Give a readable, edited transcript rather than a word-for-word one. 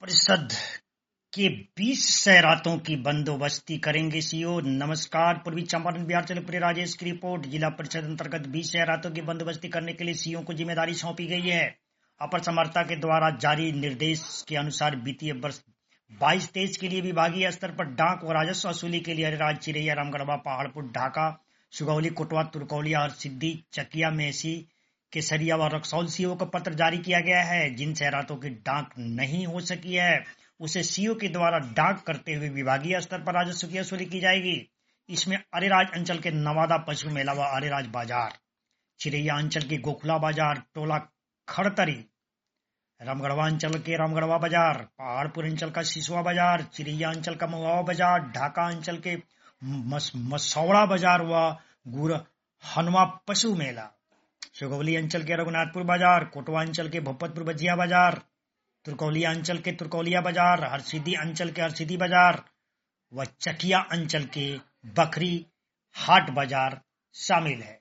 परिषद के 20 सैरातों की बंदोबस्ती करेंगे सीओ। नमस्कार। पूर्वी चंपारण बिहार से पूरे राजेश की रिपोर्ट। जिला परिषद अंतर्गत 20 सैरातों की बंदोबस्ती करने के लिए सीओ को जिम्मेदारी सौंपी गई है। अपर समर्था के द्वारा जारी निर्देश के अनुसार वित्तीय वर्ष 22-23 के लिए विभागीय स्तर पर डाक और राजस्व वसूली के लिए अरेराज, चिरैया, रामगढ़वा, पहाड़पुर, ढाका, सुगौली, कोटवा, तुरकौलिया, हरसिद्धि, चकिया, मेसी, केसरिया व रक्सौल सीओ को पत्र जारी किया गया है। जिन सैरातों की डाक नहीं हो सकी है उसे सीओ के द्वारा डाक करते हुए विभागीय स्तर पर राजस्व की वसूली की जाएगी। इसमें अरेराज अंचल के नवादा पशु मेला व अरेराज बाजार, चिरैया अंचल के गोखला बाजार, टोला खड़तरी, रामगढ़वा अंचल के रामगढ़वा बाजार, पहाड़पुर अंचल का सिसवा बाजार, चिरैया अंचल का महुआ बाजार, ढाका अंचल के मसौड़ा बाजार व गुरहनवा पशु मेला, सुगौली अंचल के रघुनाथपुर बाजार, कोटवा अंचल के भोपतपुर बजिया बाजार, तुरकौलिया अंचल के तुरकौलिया बाजार, हरसिद्धि अंचल के हरसिद्धि बाजार व चकिया अंचल के बकरी हाट बाजार शामिल है।